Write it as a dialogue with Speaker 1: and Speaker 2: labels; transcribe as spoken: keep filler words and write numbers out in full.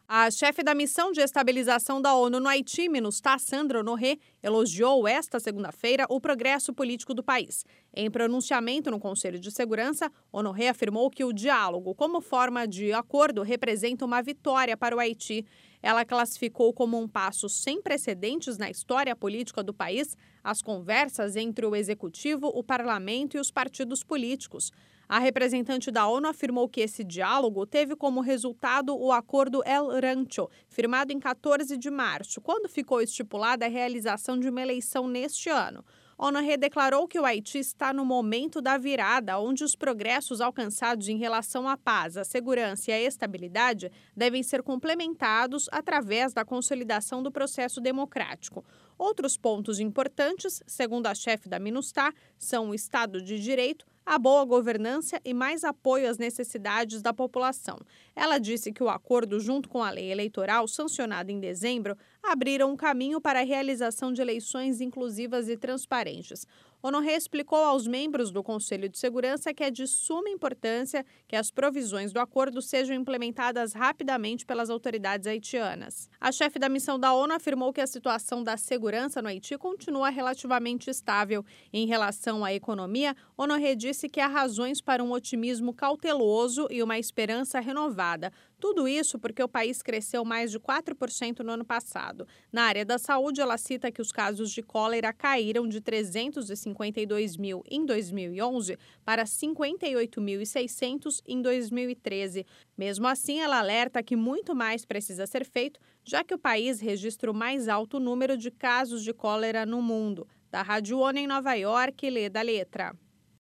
Speaker 1: A chefe da Missão de Estabilização da ONU no Haiti, MINUSTAH, Sandra Honoré, elogiou esta segunda-feira o progresso político do país. Em pronunciamento no Conselho de Segurança, Honoré afirmou que o diálogo, como forma de acordo, representa uma vitória para o Haiti. Ela classificou como um passo sem precedentes na história política do país as conversas entre o executivo, o parlamento e os partidos políticos. A representante da ONU afirmou que esse diálogo teve como resultado o Acordo El Rancho, firmado em quatorze de março, quando ficou estipulada a realização de uma eleição neste ano. Honoré declarou que o Haiti está no momento da virada, onde os progressos alcançados em relação à paz, à segurança e à estabilidade devem ser complementados através da consolidação do processo democrático. Outros pontos importantes, segundo a chefe da MINUSTAH, são o Estado de Direito, a boa governança e mais apoio às necessidades da população. Ela disse que o acordo, junto com a lei eleitoral sancionada em dezembro, abriram um caminho para a realização de eleições inclusivas e transparentes. Honoré explicou aos membros do Conselho de Segurança que é de suma importância que as provisões do acordo sejam implementadas rapidamente pelas autoridades haitianas. A chefe da missão da ONU afirmou que a situação da segurança no Haiti continua relativamente estável. Em relação à economia, Honoré disse que há razões para um otimismo cauteloso e uma esperança renovada. Tudo isso porque o país cresceu mais de quatro por cento no ano passado. Na área da saúde, ela cita que os casos de cólera caíram de trezentos e cinquenta e dois mil em dois mil e onze para cinquenta e oito mil e seiscentos em dois mil e treze. Mesmo assim, ela alerta que muito mais precisa ser feito, já que o país registra o mais alto número de casos de cólera no mundo. Da Rádio ONU em Nova York, Leda Letra.